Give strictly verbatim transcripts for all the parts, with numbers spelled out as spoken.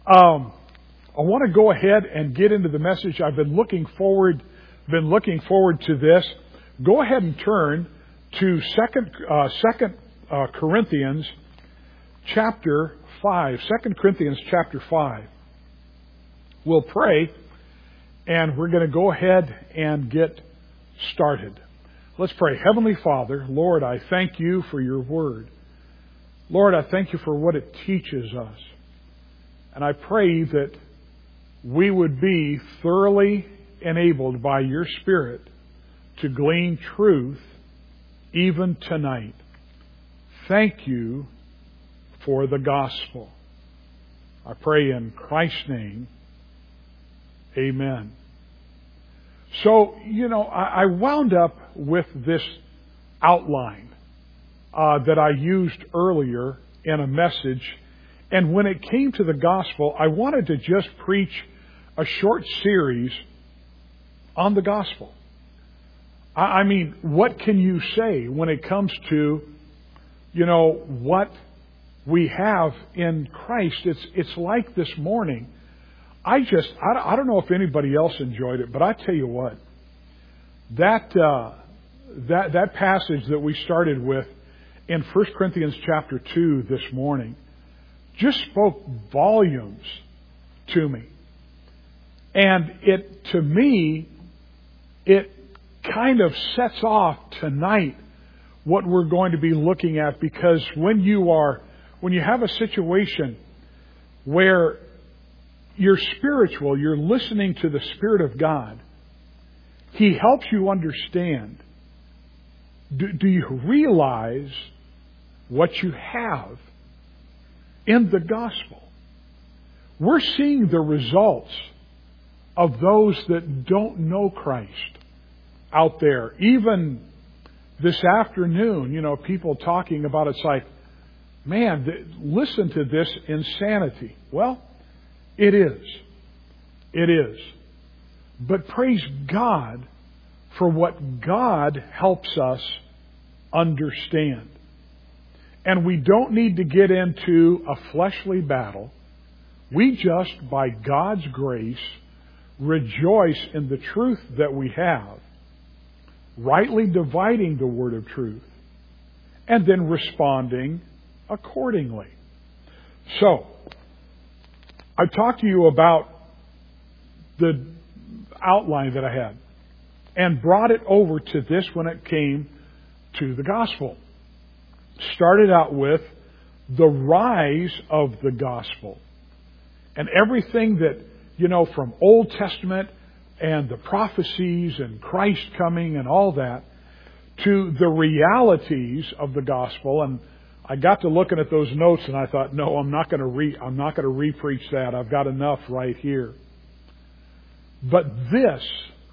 Um, I want to go ahead and get into the message. I've been looking forward, been looking forward to this. Go ahead and turn to Second uh, Second uh, Corinthians chapter five. Second Corinthians chapter five. We'll pray, and we're going to go ahead and get started. Let's pray. Heavenly Father, Lord, I thank you for your word. Lord, I thank you for what it teaches us. And I pray that we would be thoroughly enabled by your Spirit to glean truth even tonight. Thank you for the gospel. I pray in Christ's name, amen. So, you know, I, I wound up with this outline uh, that I used earlier in a message. And when it came to the gospel, I wanted to just preach a short series on the gospel. I, I mean, what can you say when it comes to, you know, what we have in Christ? It's it's like this morning. I just, I, I don't know if anybody else enjoyed it, but I tell you what, that uh, that that passage that we started with in First Corinthians chapter two this morning just spoke volumes to me. And it, to me, it kind of sets off tonight what we're going to be looking at, because when you are, when you have a situation where you're spiritual, you're listening to the Spirit of God, He helps you understand. Do, do you realize what you have in the gospel? We're seeing the results of those that don't know Christ out there. Even this afternoon, you know, people talking about it's like, man, th- listen to this insanity. Well, it is. It is. But praise God for what God helps us understand. And we don't need to get into a fleshly battle. We just, by God's grace, rejoice in the truth that we have, rightly dividing the word of truth, and then responding accordingly. So, I talked to you about the outline that I had and brought it over to this when it came to the gospel. Started out with the rise of the gospel and everything that, you know, from Old Testament and the prophecies and Christ coming and all that, to the realities of the gospel. And I got to looking at those notes and I thought, no, I'm not going to re I'm not going to re-preach that. I've got enough right here. But this,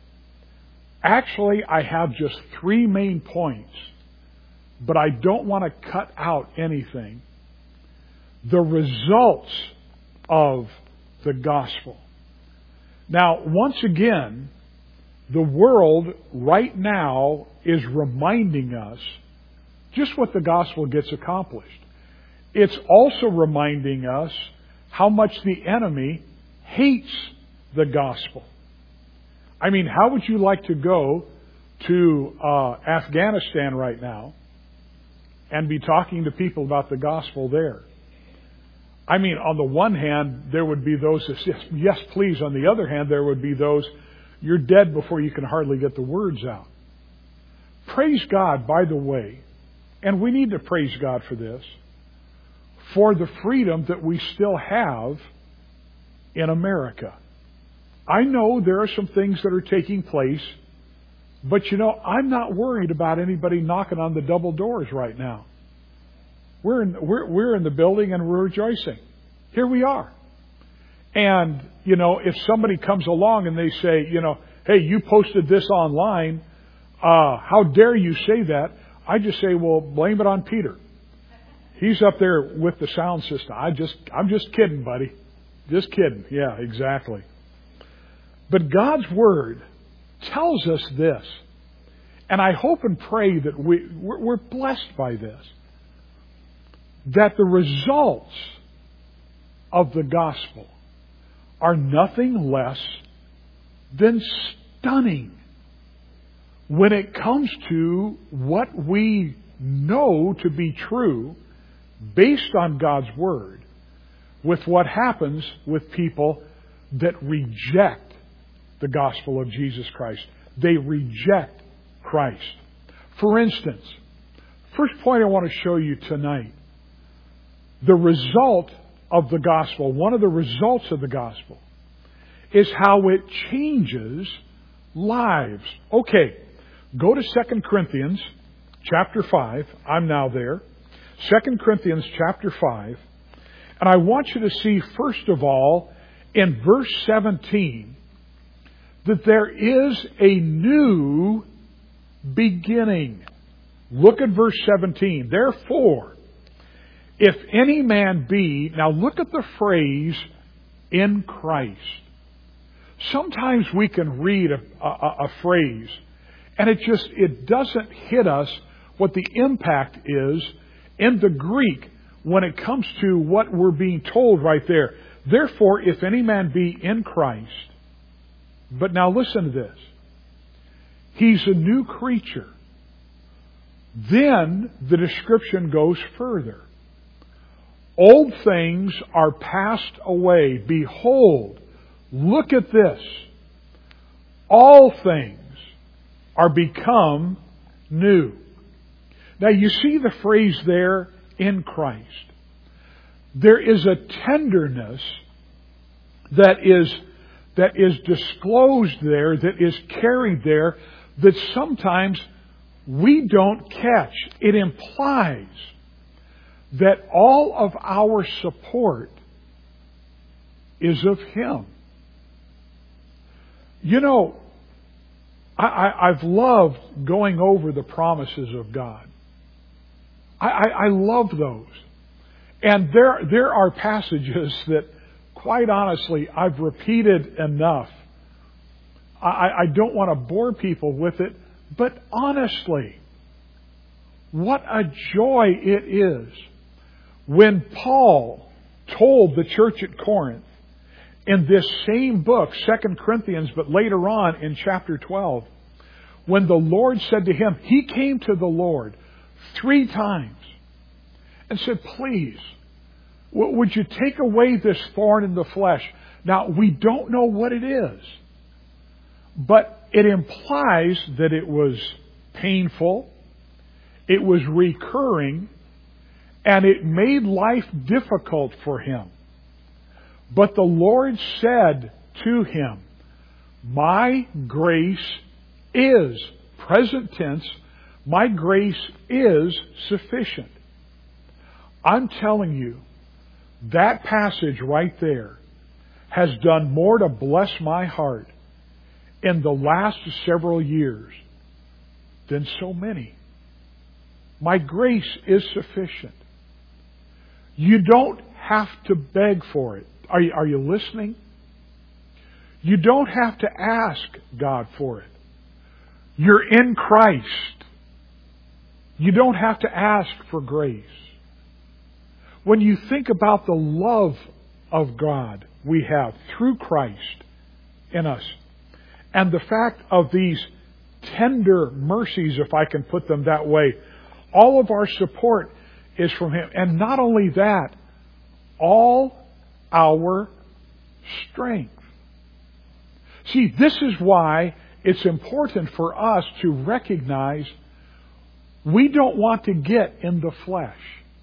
actually, I have just three main points. But I don't want to cut out anything. The results of the gospel. Now, once again, the world right now is reminding us just what the gospel gets accomplished. It's also reminding us how much the enemy hates the gospel. I mean, how would you like to go to uh, Afghanistan right now and be talking to people about the gospel there? I mean, on the one hand, there would be those that say, yes, please. On the other hand, there would be those, you're dead before you can hardly get the words out. Praise God, by the way, and we need to praise God for this, for the freedom that we still have in America. I know there are some things that are taking place, but you know, I'm not worried about anybody knocking on the double doors right now. We're in, we're, we're in the building and we're rejoicing. Here we are. And, you know, if somebody comes along and they say, you know, hey, you posted this online, uh, how dare you say that? I just say, well, blame it on Peter. He's up there with the sound system. I just, I'm just kidding, buddy. Just kidding. Yeah, exactly. But God's Word tells us this. And I hope and pray that we, we're, we're blessed by this. That the results of the gospel are nothing less than stunning when it comes to what we know to be true based on God's Word with what happens with people that reject the gospel of Jesus Christ. They reject Christ. For instance, first point I want to show you tonight, the result of the gospel, one of the results of the gospel, is how it changes lives. Okay, go to Second Corinthians chapter five. I'm now there. Second Corinthians chapter five. And I want you to see, first of all, in verse seventeen, that there is a new beginning. Look at verse seventeen. Therefore, if any man be, now look at the phrase, in Christ. Sometimes we can read a, a, a phrase and it just, it doesn't hit us what the impact is in the Greek when it comes to what we're being told right there. Therefore, if any man be in Christ, but now listen to this, he's a new creature. Then the description goes further. Old things are passed away. Behold, look at this. All things are become new. Now you see the phrase there, in Christ. There is a tenderness that is, that is disclosed there, that is carried there, that sometimes we don't catch. It implies that all of our support is of Him. You know, I, I, I've loved going over the promises of God. I, I, I love those. And there, there are passages that, quite honestly, I've repeated enough. I, I don't want to bore people with it, but honestly, what a joy it is when Paul told the church at Corinth in this same book, Second Corinthians, but later on in chapter twelve, when the Lord said to him, he came to the Lord three times and said, please, would you take away this thorn in the flesh? Now, we don't know what it is, but it implies that it was painful, it was recurring, and it made life difficult for him. But the Lord said to him, my grace is, present tense, my grace is sufficient. I'm telling you, that passage right there has done more to bless my heart in the last several years than so many. My grace is sufficient. You don't have to beg for it. Are you, are you listening? You don't have to ask God for it. You're in Christ. You don't have to ask for grace. When you think about the love of God we have through Christ in us, and the fact of these tender mercies, if I can put them that way, all of our support is from Him. And not only that, all our strength. See, this is why it's important for us to recognize we don't want to get in the flesh.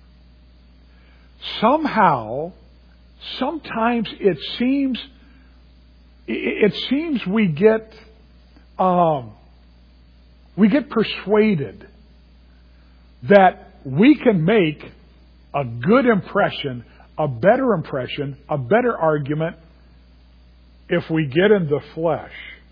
Somehow, sometimes it seems, it seems we get, um, we get persuaded that we can make a good impression, a better impression, a better argument if we get in the flesh.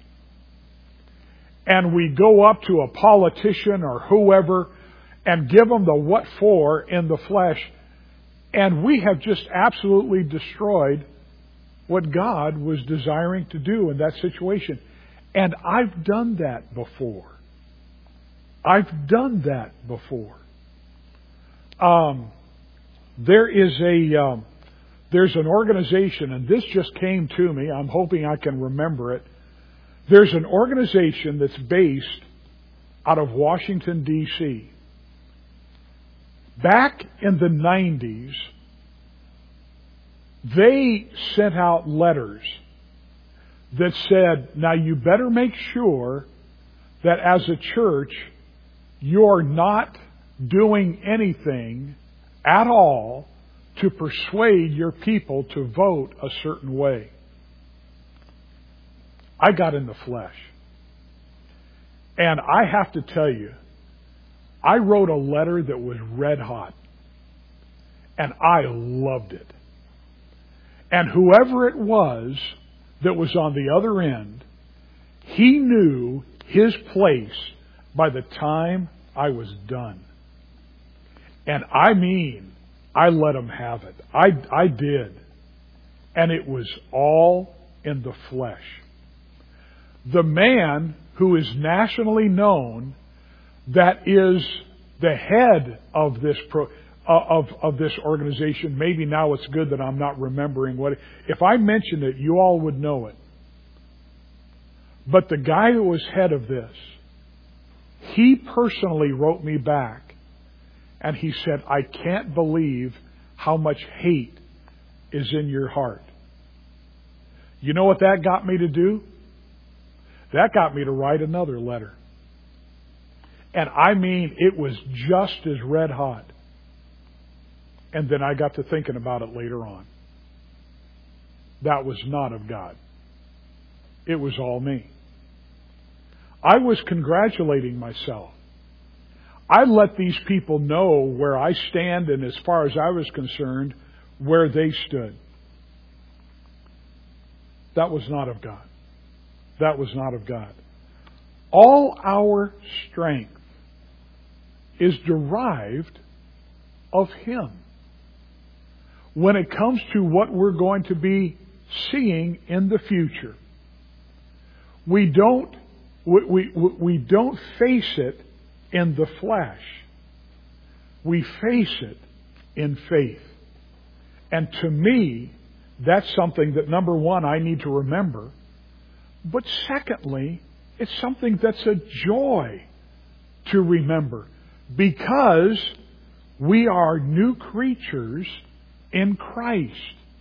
And we go up to a politician or whoever and give them the what for in the flesh, and we have just absolutely destroyed what God was desiring to do in that situation. And I've done that before. I've done that before. Um, there is a um, there's an organization, and this just came to me. I'm hoping I can remember it. There's an organization that's based out of Washington, D C Back in the nineties, they sent out letters that said, now you better make sure that as a church, you're not doing anything at all to persuade your people to vote a certain way. I got in the flesh. And I have to tell you, I wrote a letter that was red hot. And I loved it. And whoever it was that was on the other end, he knew his place by the time I was done. And I mean, I let him have it. I, I did. And it was all in the flesh. The man who is nationally known, that is the head of this pro, uh, of of this organization. Maybe now it's good that I'm not remembering what. If I mentioned it, you all would know it. But the guy who was head of this, he personally wrote me back, and he said, "I can't believe how much hate is in your heart." You know what that got me to do? That got me to write another letter. And I mean, it was just as red hot. And then I got to thinking about it later on. That was not of God. It was all me. I was congratulating myself. I let these people know where I stand, and as far as I was concerned, where they stood. That was not of God. That was not of God. All our strength is derived of Him. When it comes to what we're going to be seeing in the future, we don't we, we, we don't face it in the flesh. We face it in faith. And to me, that's something that, number one, I need to remember. But secondly, it's something that's a joy to remember, because we are new creatures in Christ.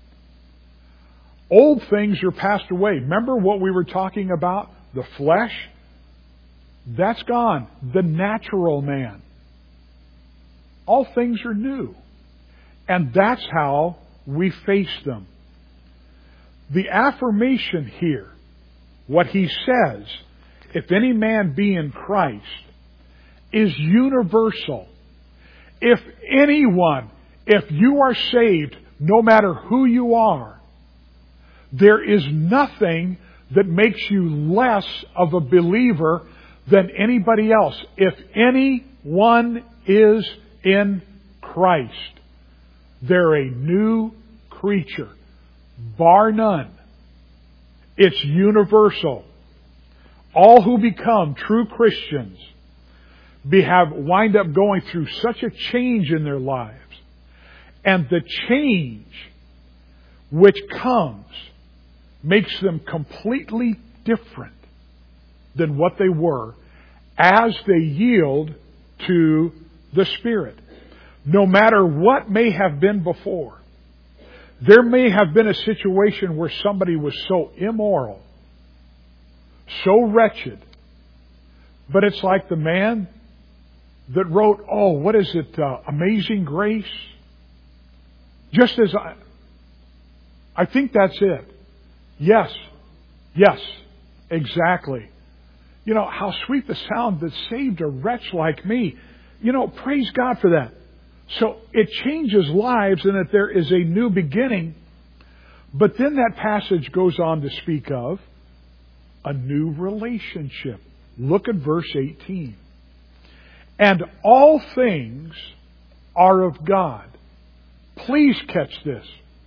Old things are passed away. Remember what we were talking about? The flesh? That's gone. The natural man. All things are new. And that's how we face them. The affirmation here, what he says, if any man be in Christ, is universal. If anyone, if you are saved, no matter who you are, there is nothing that makes you less of a believer than anybody else. If anyone is in Christ, they're a new creature, bar none. It's universal. All who become true Christians be, have wind up going through such a change in their lives. And the change which comes makes them completely different than what they were as they yield to the Spirit. No matter what may have been before. There may have been a situation where somebody was so immoral, so wretched, but it's like the man that wrote, oh, what is it, uh, Amazing Grace? Just as I, I think that's it. Yes, yes, exactly. You know, how sweet the sound that saved a wretch like me. You know, praise God for that. So it changes lives in that there is a new beginning. But then that passage goes on to speak of a new relationship. Look at verse eighteen. And all things are of God. Please catch this.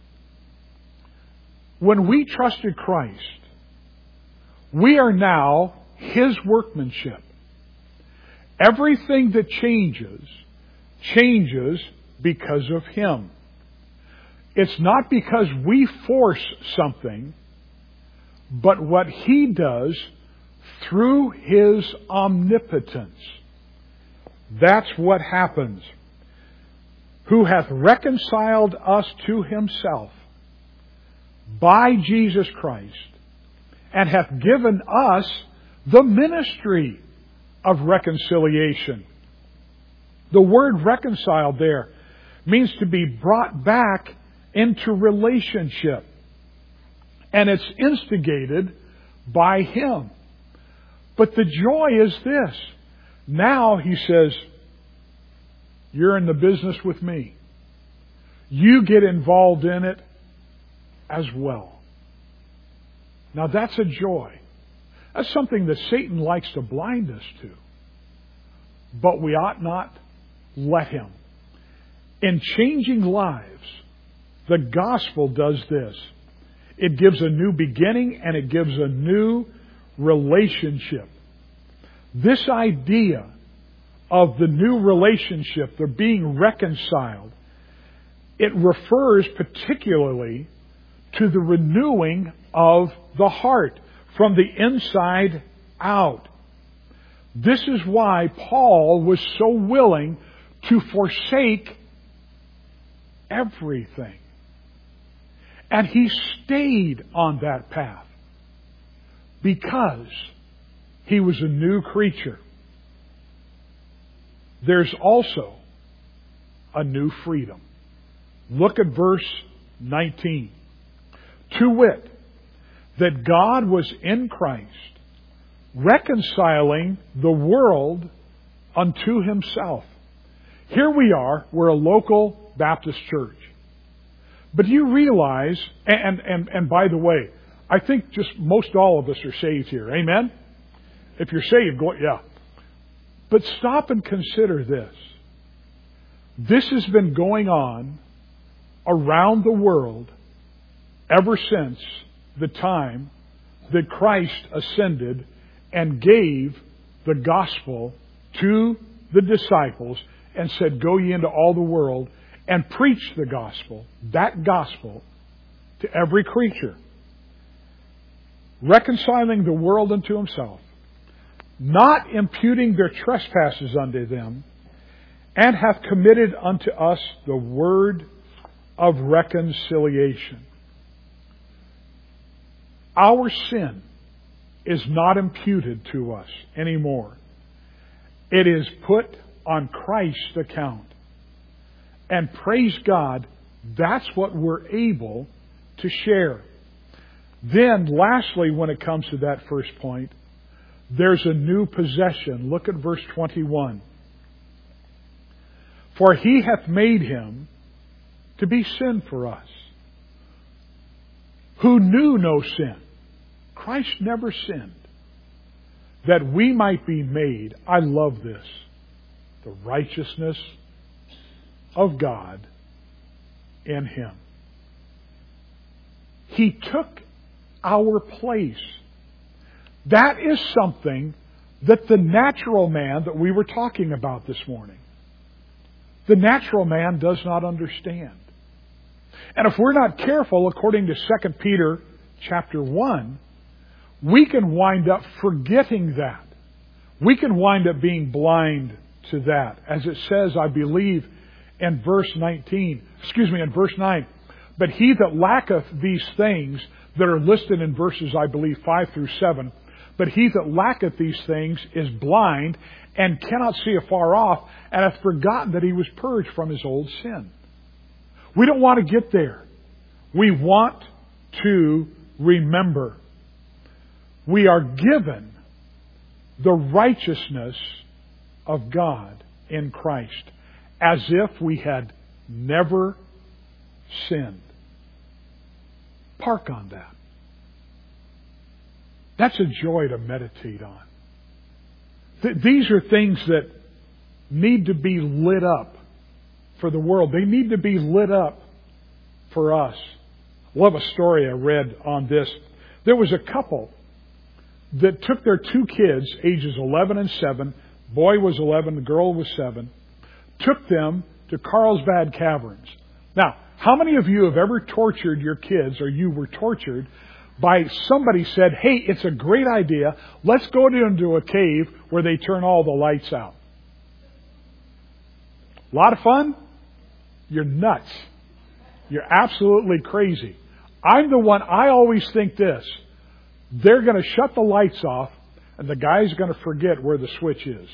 When we trusted Christ, we are now His workmanship. Everything that changes, changes because of Him. It's not because we force something, but what He does through His omnipotence. That's what happens. Who hath reconciled us to Himself by Jesus Christ, and hath given us the ministry of reconciliation. The word reconciled there means to be brought back into relationship. And it's instigated by Him. But the joy is this. Now, He says, you're in the business with me. You get involved in it as well. Now that's a joy. That's something that Satan likes to blind us to. But we ought not let him. In changing lives, the gospel does this. It gives a new beginning and it gives a new relationship. This idea of the new relationship, the being reconciled, it refers particularly to the renewing of the heart from the inside out. This is why Paul was so willing to forsake everything. And he stayed on that path because he was a new creature. There's also a new freedom. Look at verse nineteen. To wit, that God was in Christ, reconciling the world unto Himself. Here we are, we're a local Baptist church. But you realize, and, and, and by the way, I think just most all of us are saved here. Amen? If you're saved, go, yeah. But stop and consider this. This has been going on around the world ever since the time that Christ ascended and gave the gospel to the disciples and said, go ye into all the world and preach the gospel, that gospel, to every creature. Reconciling the world unto Himself, not imputing their trespasses unto them, and hath committed unto us the word of reconciliation. Our sin is not imputed to us anymore. It is put on Christ's account. And praise God, that's what we're able to share. Then, lastly, when it comes to that first point, there's a new possession. Look at verse twenty-one. For He hath made Him to be sin for us, who knew no sin. Christ never sinned. That we might be made, I love this, the righteousness of God in Him. He took our place. That is something that the natural man that we were talking about this morning, the natural man does not understand. And if we're not careful, according to Second Peter chapter one, we can wind up forgetting that. We can wind up being blind to that. As it says, I believe, in verse nineteen, excuse me, in verse nine, but he that lacketh these things that are listed in verses, I believe, five through seven, but he that lacketh these things is blind and cannot see afar off, and hath forgotten that he was purged from his old sin. We don't want to get there. We want to remember. We are given the righteousness of God in Christ as if we had never sinned. Park on that. That's a joy to meditate on. Th- these are things that need to be lit up for the world. They need to be lit up for us. I love a story I read on this. There was a couple that took their two kids, ages eleven and seven, boy was eleven, the girl was seven, took them to Carlsbad Caverns. Now, How many of you have ever tortured your kids, or you were tortured by somebody said, hey, it's a great idea. Let's go into a cave where they turn all the lights out. A lot of fun? You're nuts. You're absolutely crazy. I'm the one, I always think this. They're going to shut the lights off, and the guy's going to forget where the switch is.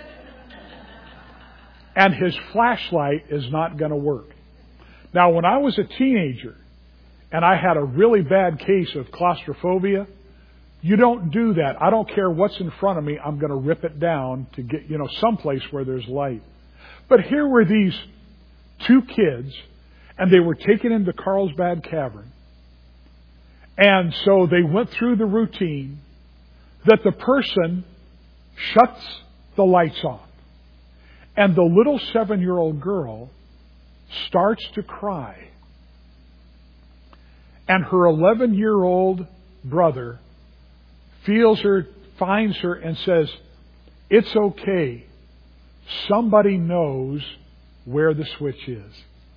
And his flashlight is not going to work. Now, when I was a teenager, and I had a really bad case of claustrophobia, you don't do that. I don't care what's in front of me. I'm going to rip it down to get, you know, someplace where there's light. But here were these two kids, and they were taken into Carlsbad Cavern. And so they went through the routine that the person shuts the lights off. And the little seven-year-old girl starts to cry. And her eleven-year-old brother feels her, finds her, and says, it's okay. Somebody knows where the switch is.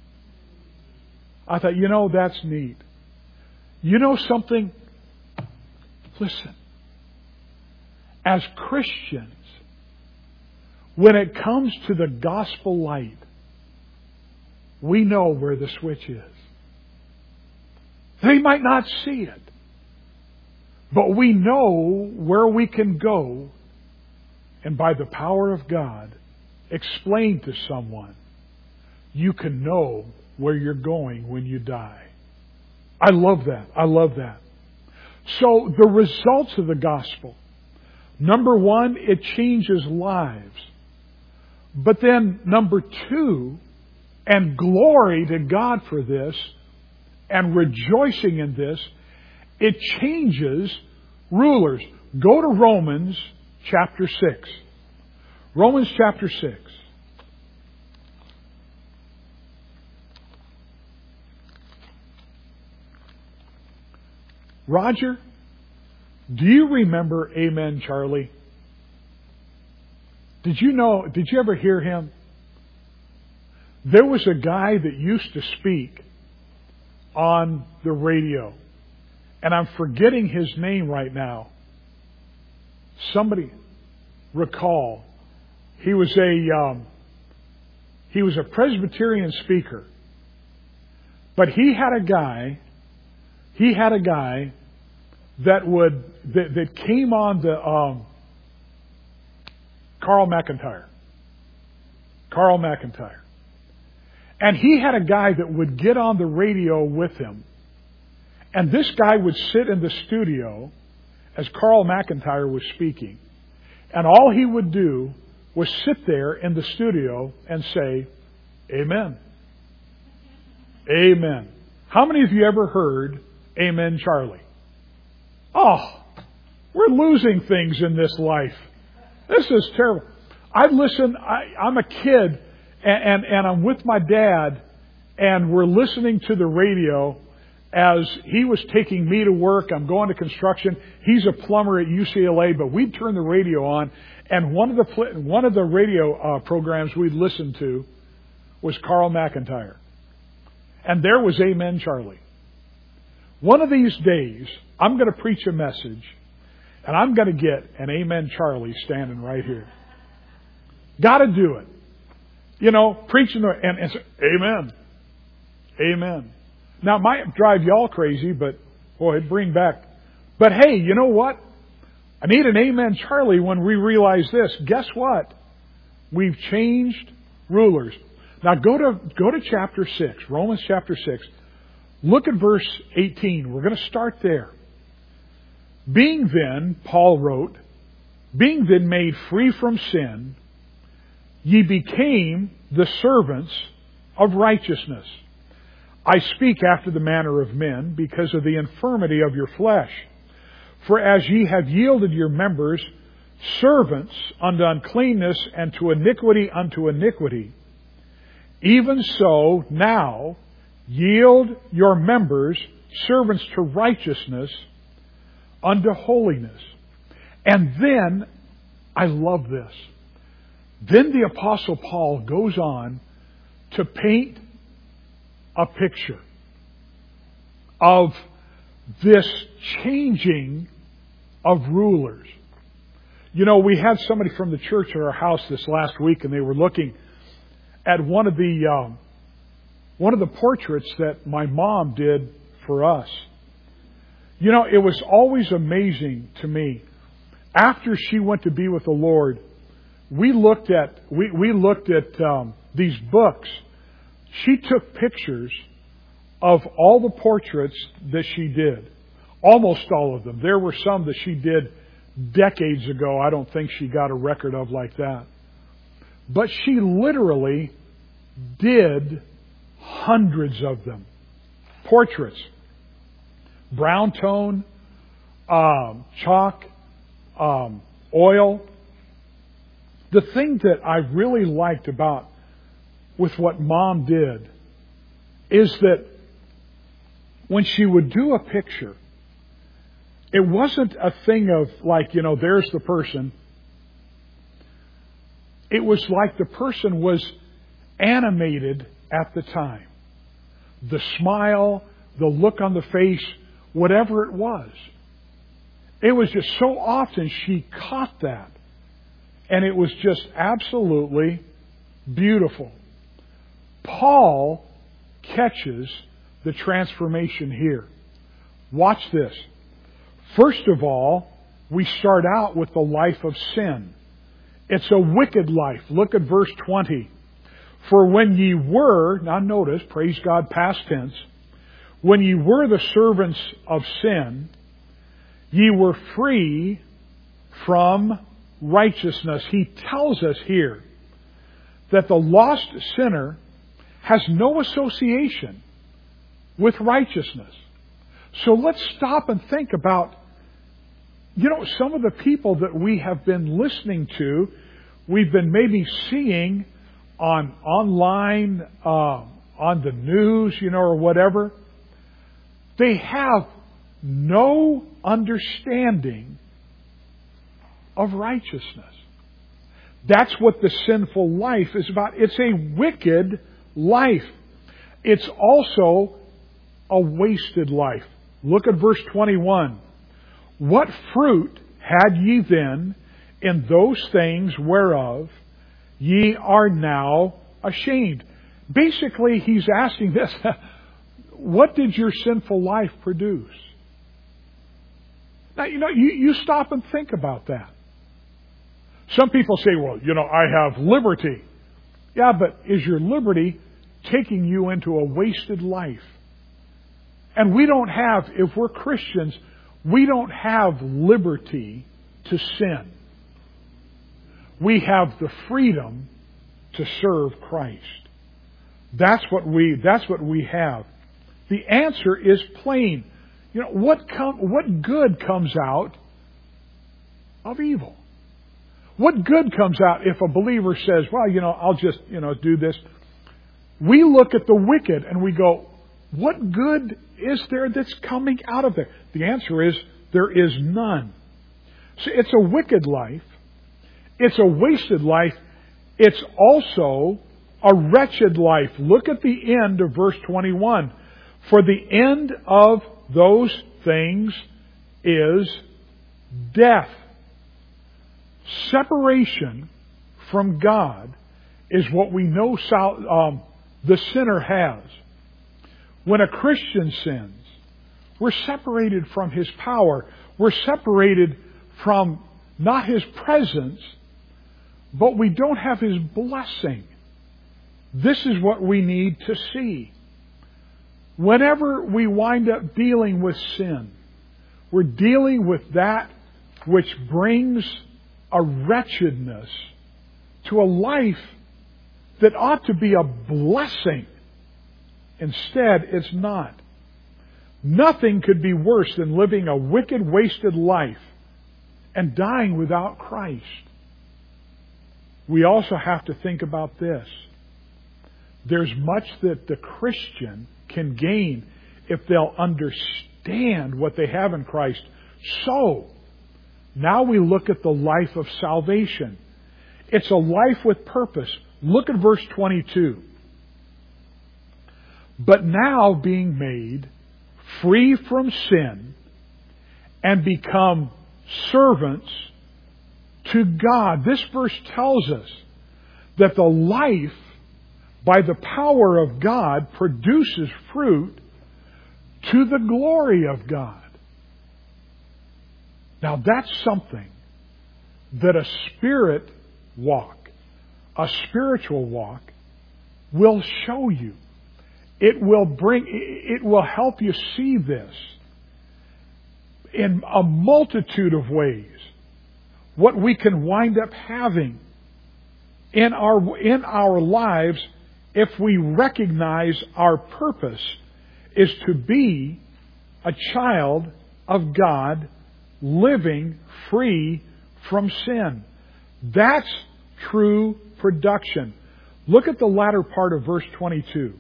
I thought, you know, that's neat. You know something? Listen. As Christians, when it comes to the gospel light, we know where the switch is. They might not see it, but we know where we can go and by the power of God explain to someone, you can know where you're going when you die. I love that. I love that. So the results of the gospel. Number one, it changes lives. But then number two, and glory to God for this, and rejoicing in this, it changes rulers. Go to Romans chapter six. Romans chapter six. Roger, do you remember Amen Charlie? Did you know, did you ever hear him? There was a guy that used to speak on the radio. And I'm forgetting his name right now. Somebody recall. He was a um, he was a Presbyterian speaker. But he had a guy, he had a guy that would that, that came on the um, Carl McIntyre. Carl McIntyre. And he had a guy that would get on the radio with him. And this guy would sit in the studio as Carl McIntyre was speaking. And all he would do was sit there in the studio and say, Amen. Amen. How many of you ever heard Amen Charlie? Oh, we're losing things in this life. This is terrible. I listen, I, I'm a kid, and, and, and I'm with my dad, and we're listening to the radio as he was taking me to work. I'm going to construction. He's a plumber at U C L A, but we'd turn the radio on, and one of the one of the radio uh, programs we'd listen to was Carl McIntyre. And there was Amen Charlie. One of these days, I'm going to preach a message, and I'm going to get an Amen Charlie standing right here. Got to do it. You know, preaching the, and, and say, Amen. Amen. Now, it might drive y'all crazy, but boy, it'd bring back. But hey, you know what? I need an Amen Charlie when we realize this. Guess what? We've changed rulers. Now go to go to chapter six, Romans chapter six. Look at verse eighteen. We're going to start there. Being then, Paul wrote, being then made free from sin, ye became the servants of righteousness. I speak after the manner of men, because of the infirmity of your flesh. For as ye have yielded your members servants unto uncleanness, and to iniquity unto iniquity, even so now yield your members servants to righteousness unto holiness. And then, I love this, then the Apostle Paul goes on to paint a picture of this changing of rulers. You know, we had somebody from the church at our house this last week, and they were looking at one of the um, one of the portraits that my mom did for us. You know, it was always amazing to me. After she went to be with the Lord, we looked at we we looked at um, these books. She took pictures of all the portraits that she did, almost all of them. There were some that she did decades ago. I don't think she got a record of like that. But she literally did hundreds of them. Portraits. Brown tone, um, chalk, um, oil. The thing that I really liked about with what Mom did is that when she would do a picture, it wasn't a thing of like, you know, there's the person. It was like the person was animated at the time. The smile, the look on the face, whatever it was. It was just so often she caught that. And it was just absolutely beautiful. Paul catches the transformation here. Watch this. First of all, we start out with the life of sin. It's a wicked life. Look at verse twenty. For when ye were, now notice, praise God, past tense, when ye were the servants of sin, ye were free from righteousness. He tells us here that the lost sinner has no association with righteousness. So let's stop and think about, you know, some of the people that we have been listening to, we've been maybe seeing on online, uh, on the news, you know, or whatever. They have no understanding of righteousness. That's what the sinful life is about. It's a wicked life. It's also a wasted life. Look at verse twenty-one. What fruit had ye then in those things whereof ye are now ashamed? Basically, he's asking this. What did your sinful life produce? Now, you know, you, you stop and think about that. Some people say, well, you know, I have liberty. Yeah, but is your liberty taking you into a wasted life? And we don't have, if we're Christians, we don't have liberty to sin. We have the freedom to serve Christ. That's what we, that's what we have. The answer is plain. You know, what com- what good comes out of evil? What good comes out if a believer says, well, you know, I'll just, you know, do this. We look at the wicked and we go, what good is there that's coming out of there? The answer is, there is none. So it's a wicked life. It's a wasted life. It's also a wretched life. Look at the end of verse twenty-one. For the end of those things is death. Separation from God is what we know um, the sinner has. When a Christian sins, we're separated from His power. We're separated from not His presence, but we don't have His blessing. This is what we need to see. Whenever we wind up dealing with sin, we're dealing with that which brings a wretchedness to a life that ought to be a blessing. Instead, it's not. Nothing could be worse than living a wicked, wasted life and dying without Christ. We also have to think about this. There's much that the Christian can gain if they'll understand what they have in Christ. So, now we look at the life of salvation. It's a life with purpose. Look at verse twenty-two. but now being made free from sin and become servants to God. This verse tells us that the life, by the power of God, produces fruit to the glory of God. Now that's something that a spirit walk, a spiritual walk, will show you. It will bring, it will help you see this in a multitude of ways. What we can wind up having in our, in our lives if we recognize our purpose is to be a child of God living free from sin. That's true production. Look at the latter part of verse twenty-two.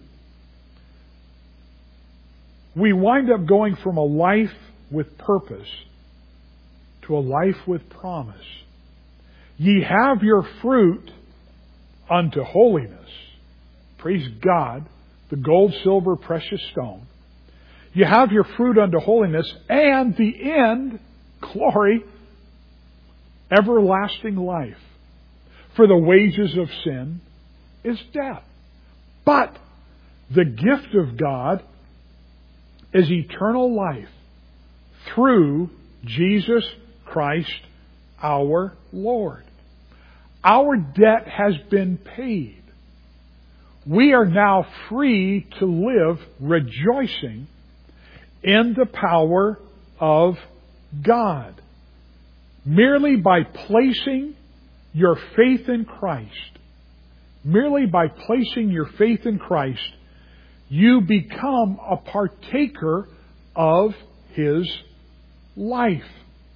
We wind up going from a life with purpose to a life with promise. Ye have your fruit unto holiness. Praise God, the gold, silver, precious stone. You have your fruit unto holiness, and the end, glory, everlasting life. For the wages of sin is death. But the gift of God is eternal life through Jesus Christ our Lord. Our debt has been paid. We are now free to live rejoicing in the power of God. Merely by placing your faith in Christ, merely by placing your faith in Christ, you become a partaker of His life.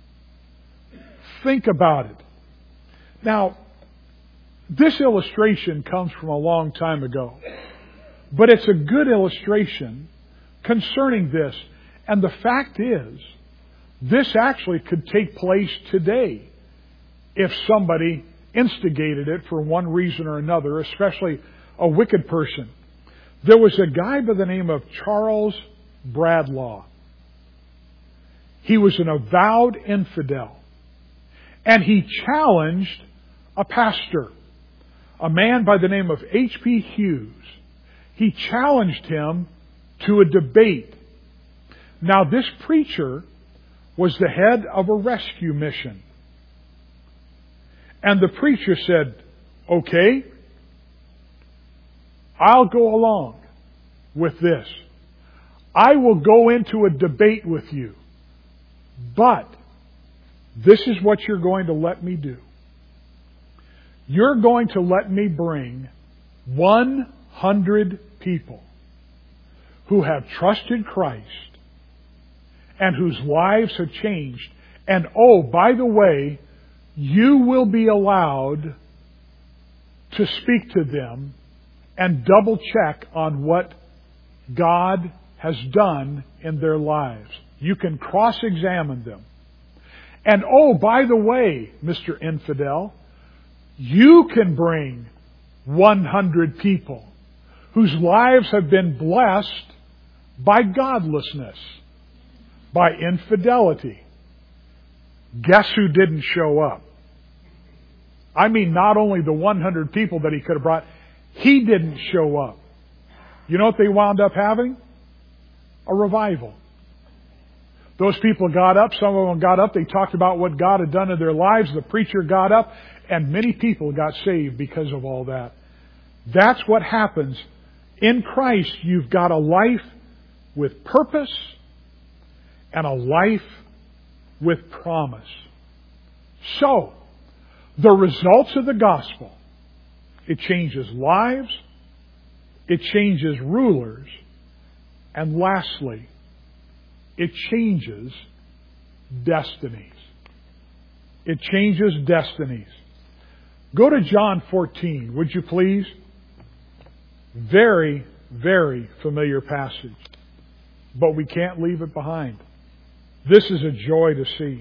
Think about it. Now, this illustration comes from a long time ago, but it's a good illustration concerning this. And the fact is, this actually could take place today if somebody instigated it for one reason or another, especially a wicked person. There was a guy by the name of Charles Bradlaugh. He was an avowed infidel. And he challenged a pastor, a man by the name of H P Hughes. He challenged him to a debate. Now, this preacher was the head of a rescue mission. And the preacher said, okay, I'll go along with this. I will go into a debate with you. But this is what you're going to let me do. You're going to let me bring one hundred people who have trusted Christ and whose lives have changed. And oh, by the way, you will be allowed to speak to them and double check on what God has done in their lives. You can cross-examine them. And oh, by the way, Mister Infidel, you can bring one hundred people whose lives have been blessed by godlessness, by infidelity. Guess who didn't show up? I mean, not only the one hundred people that he could have brought, he didn't show up. You know what they wound up having? A revival. Those people got up, some of them got up, they talked about what God had done in their lives, the preacher got up, and many people got saved because of all that. That's what happens. In Christ, you've got a life with purpose and a life with promise. So, the results of the gospel, it changes lives, it changes rulers, and lastly, it changes destinies. It changes destinies. Go to John fourteen, would you please? Very, very familiar passage. But we can't leave it behind. This is a joy to see.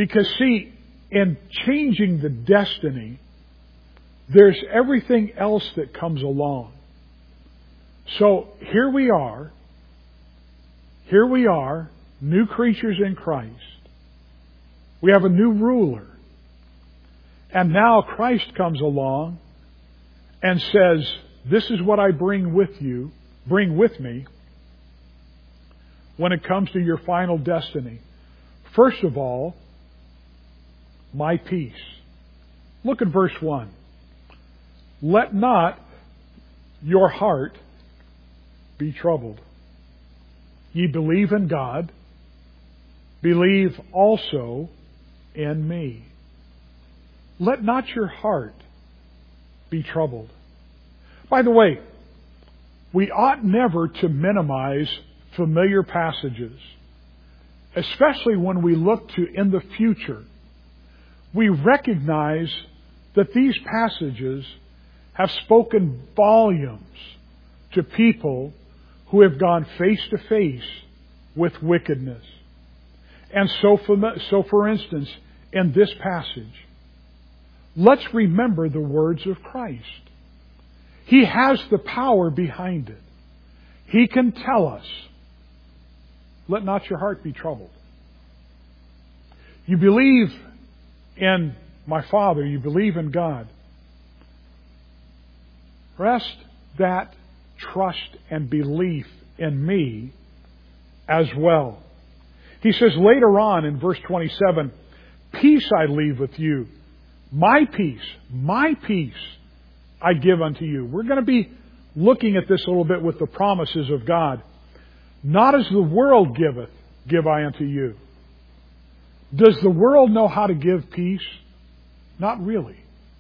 Because see, in changing the destiny, there's everything else that comes along. So here we are. Here we are, new creatures in Christ. We have a new ruler. And now Christ comes along and says, this is what I bring with you, bring with me when it comes to your final destiny. First of all, my peace. Look at verse one. Let not your heart be troubled. Ye believe in God, believe also in me. Let not your heart be troubled. By the way, we ought never to minimize familiar passages, especially when we look to in the future. We recognize that these passages have spoken volumes to people who have gone face to face with wickedness. And so for, so for instance, in this passage, let's remember the words of Christ. He has the power behind it. He can tell us, let not your heart be troubled. You believe in my Father, you believe in God. Rest that trust and belief in me as well. He says later on in verse twenty-seven, peace I leave with you. My peace, my peace I give unto you. We're going to be looking at this a little bit with the promises of God. Not as the world giveth, give I unto you. Does the world know how to give peace? Not really.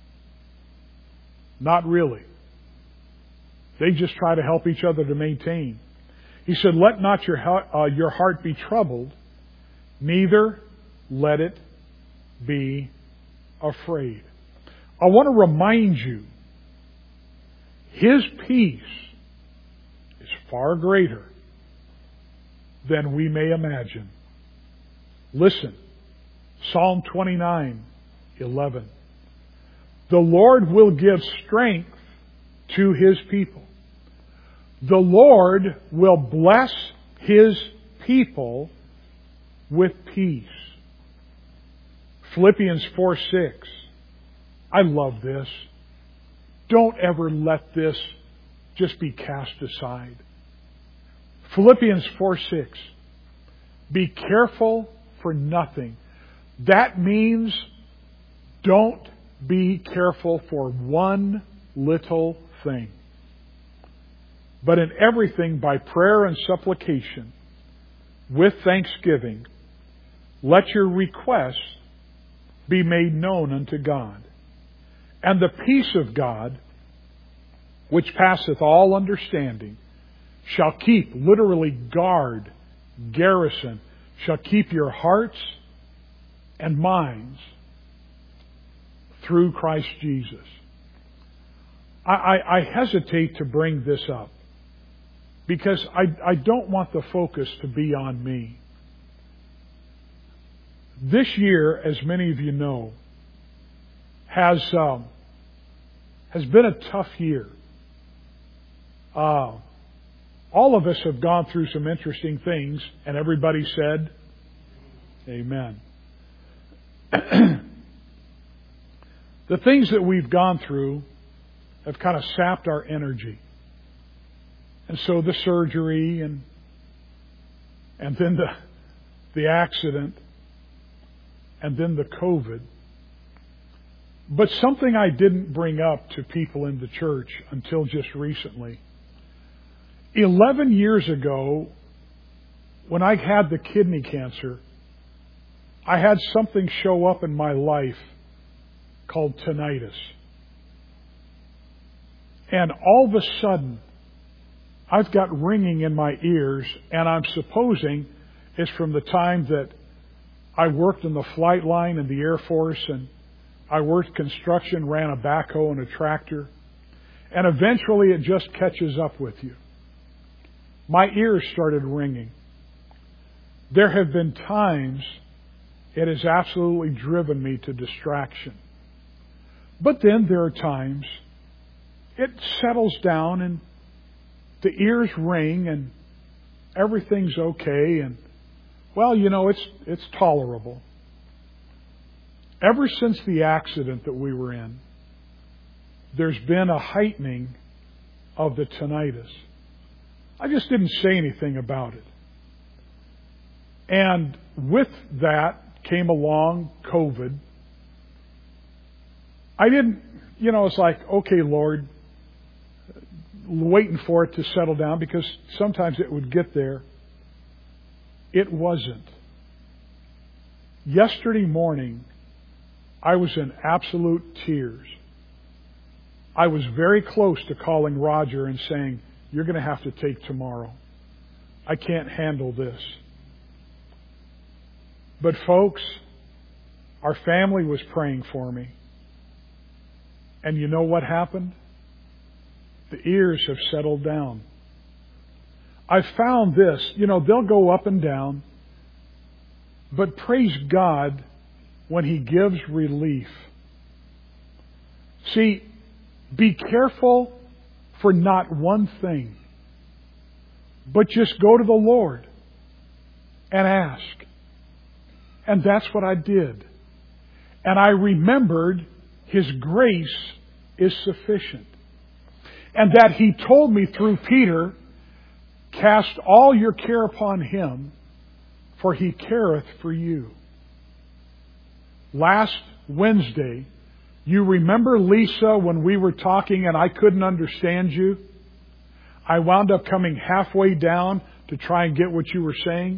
Not really. They just try to help each other to maintain. He said, let not your, uh, your heart be troubled, neither let it be afraid. I want to remind you, His peace is far greater than we may imagine. Listen, Psalm twenty-nine, eleven. The Lord will give strength to His people. The Lord will bless His people with peace. Philippians four six. I love this. Don't ever let this just be cast aside. Philippians four six. Be careful for nothing. That means don't be careful for one little thing. But in everything by prayer and supplication, with thanksgiving, let your requests be made known unto God. And the peace of God, which passeth all understanding, shall keep, literally guard, garrison, shall keep your hearts and minds through Christ Jesus. I, I, I hesitate to bring this up because I, I don't want the focus to be on me. This year, as many of you know, has um, has been a tough year. Uh, all of us have gone through some interesting things, and everybody said, Amen. The things that we've gone through have kind of sapped our energy. And so the surgery and and then the the accident and then the COVID. But something I didn't bring up to people in the church until just recently. Eleven years ago, when I had the kidney cancer, I had something show up in my life called tinnitus. And all of a sudden, I've got ringing in my ears, and I'm supposing it's from the time that I worked in the flight line in the Air Force, and I worked construction, ran a backhoe and a tractor, and eventually it just catches up with you. My ears started ringing. There have been times it has absolutely driven me to distraction. But then there are times it settles down and the ears ring and everything's okay and, well, you know, it's it's tolerable. Ever since the accident that we were in, there's been a heightening of the tinnitus. I just didn't say anything about it. And with that came along COVID. I didn't, you know, it's like, okay, Lord, waiting for it to settle down because sometimes it would get there. It wasn't. Yesterday morning, I was in absolute tears. I was very close to calling Roger and saying, you're going to have to take tomorrow. I can't handle this. But folks, our family was praying for me. And you know what happened? The ears have settled down. I've found this, you know, they'll go up and down, but praise God when He gives relief. See, be careful for not one thing, but just go to the Lord and ask. And that's what I did. And I remembered His grace is sufficient. And that He told me through Peter, cast all your care upon Him, for He careth for you. Last Wednesday, you remember Lisa when we were talking and I couldn't understand you? I wound up coming halfway down to try and get what you were saying.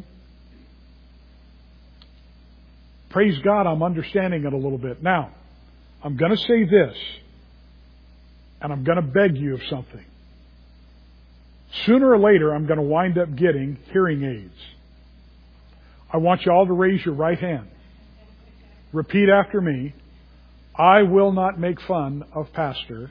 Praise God, I'm understanding it a little bit. Now, I'm going to say this, and I'm going to beg you of something. Sooner or later, I'm going to wind up getting hearing aids. I want you all to raise your right hand. Repeat after me. I will not make fun of Pastor.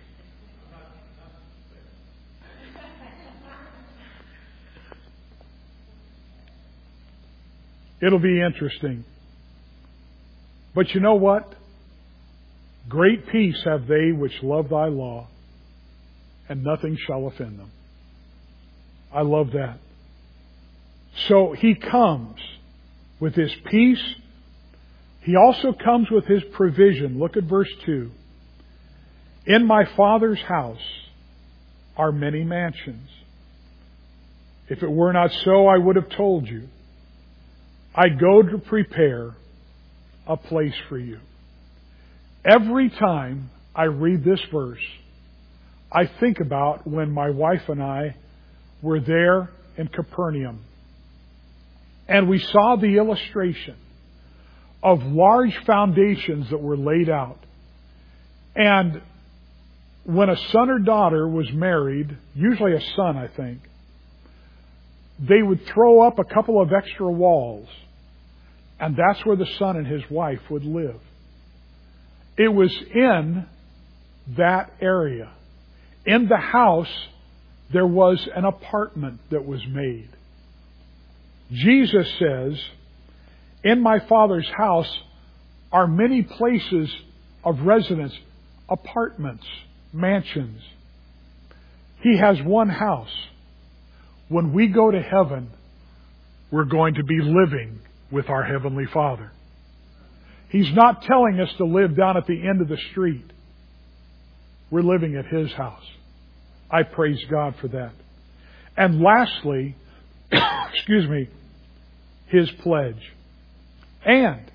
It'll be interesting. But you know what? Great peace have they which love thy law, and nothing shall offend them. I love that. So He comes with His peace. He also comes with His provision. Look at verse two. In my Father's house are many mansions. If it were not so, I would have told you. I go to prepare a place for you. Every time I read this verse, I think about when my wife and I were there in Capernaum. And we saw the illustration of large foundations that were laid out. And when a son or daughter was married, usually a son, I think, they would throw up a couple of extra walls. And that's where the son and his wife would live. It was in that area. In the house, there was an apartment that was made. Jesus says, in my Father's house are many places of residence, apartments, mansions. He has one house. When we go to heaven, we're going to be living with our Heavenly Father. He's not telling us to live down at the end of the street. We're living at His house. I praise God for that. And lastly, excuse me, His pledge. And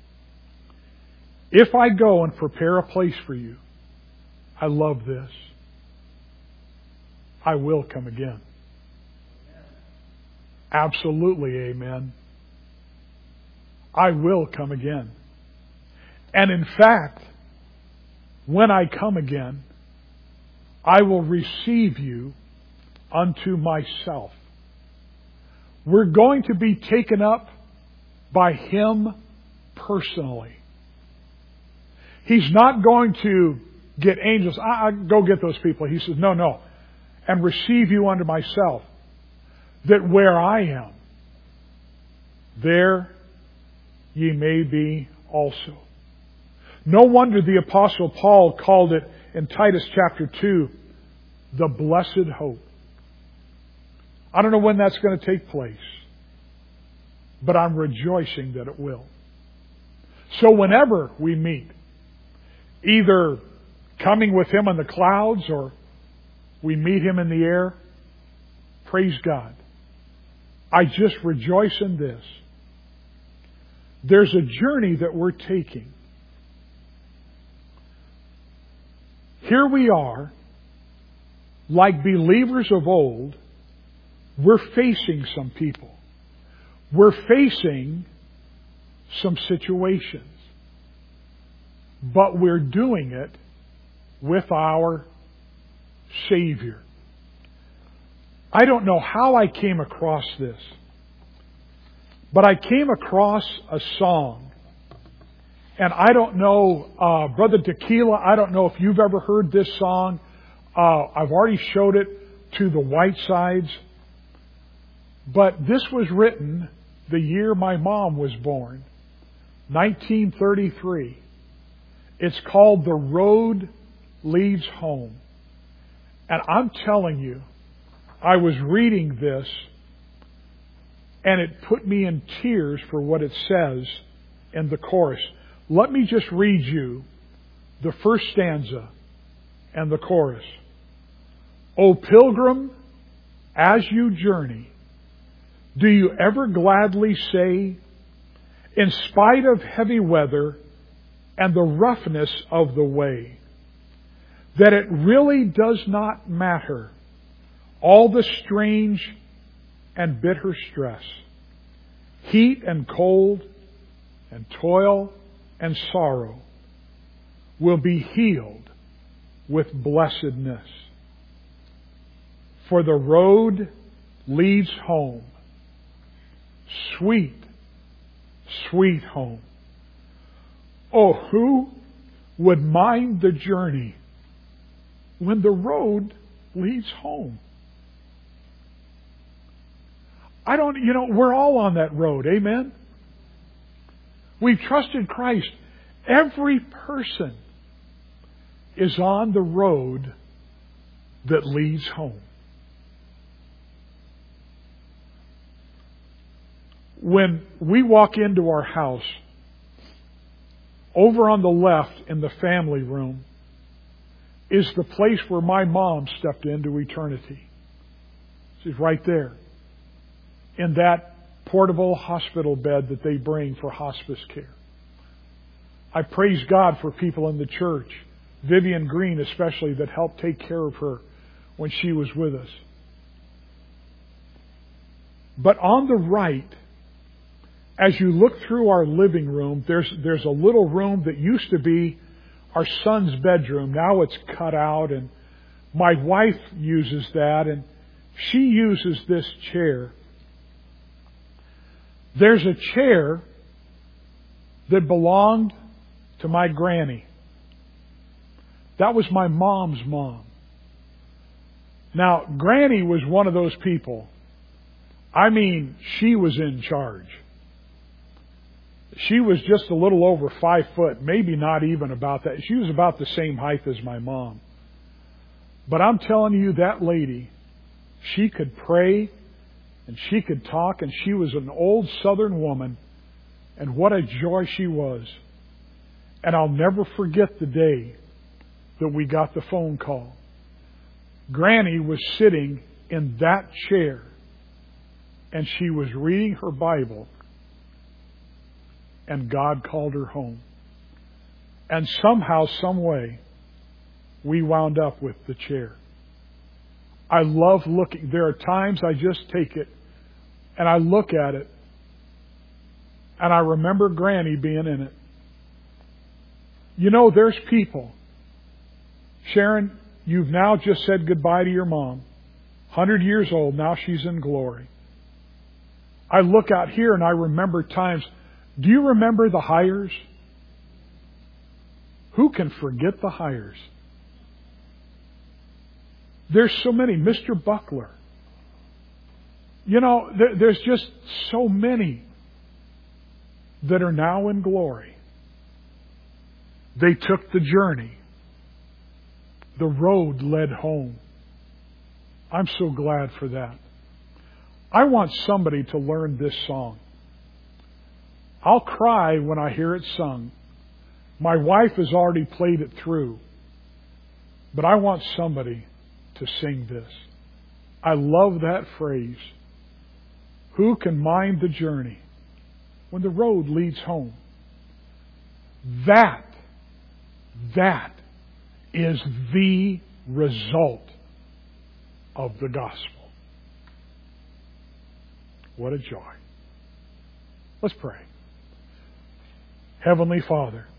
if I go and prepare a place for you, I love this, I will come again. Absolutely, amen. I will come again. And in fact, when I come again, I will receive you unto myself. We're going to be taken up by Him personally. He's not going to get angels. I, I go get those people. He says, no, no. And receive you unto myself. That where I am, there ye may be also. No wonder the Apostle Paul called it in Titus chapter two, the blessed hope. I don't know when that's going to take place, but I'm rejoicing that it will. So whenever we meet, either coming with Him on the clouds or we meet Him in the air, praise God. I just rejoice in this. There's a journey that we're taking. Here we are, like believers of old, we're facing some people. We're facing some situations. But we're doing it with our Savior. I don't know how I came across this, but I came across a song. And I don't know, uh, Brother Tequila, I don't know if you've ever heard this song. Uh, I've already showed it to the Whitesides. But this was written the year my mom was born, nineteen thirty-three. It's called The Road Leads Home. And I'm telling you, I was reading this and it put me in tears for what it says in the chorus. Let me just read you the first stanza and the chorus. O pilgrim, as you journey, do you ever gladly say, in spite of heavy weather and the roughness of the way, that it really does not matter all the strange and bitter stress, heat and cold and toil and sorrow will be healed with blessedness. For the road leads home. Sweet, sweet home. Oh, who would mind the journey when the road leads home? I don't, you know, we're all on that road, amen? We've trusted Christ. Every person is on the road that leads home. When we walk into our house, over on the left in the family room is the place where my mom stepped into eternity. She's right there in that portable hospital bed that they bring for hospice care. I praise God for people in the church, Vivian Green especially, that helped take care of her when she was with us. But on the right, as you look through our living room, there's there's a little room that used to be our son's bedroom. Now it's cut out, and my wife uses that, and she uses this chair. There's a chair that belonged to my granny. That was my mom's mom. Now, Granny was one of those people. I mean, she was in charge. She was just a little over five foot, maybe not even about that. She was about the same height as my mom. But I'm telling you, that lady, she could pray and she could talk, and she was an old Southern woman, and what a joy she was. And I'll never forget the day that we got the phone call. Granny was sitting in that chair, and she was reading her Bible, and God called her home. And somehow, some way, we wound up with the chair. I love looking. There are times I just take it and I look at it and I remember Granny being in it. You know, there's people. Sharon, you've now just said goodbye to your mom. one hundred years old, now she's in glory. I look out here and I remember times. Do you remember the Hires? Who can forget the Hires? There's so many. Mister Buckler. You know, there, there's just so many that are now in glory. They took the journey. The road led home. I'm so glad for that. I want somebody to learn this song. I'll cry when I hear it sung. My wife has already played it through. But I want somebody to sing this. I love that phrase. Who can mind the journey when the road leads home? That, that is the result of the gospel. What a joy. Let's pray. Heavenly Father,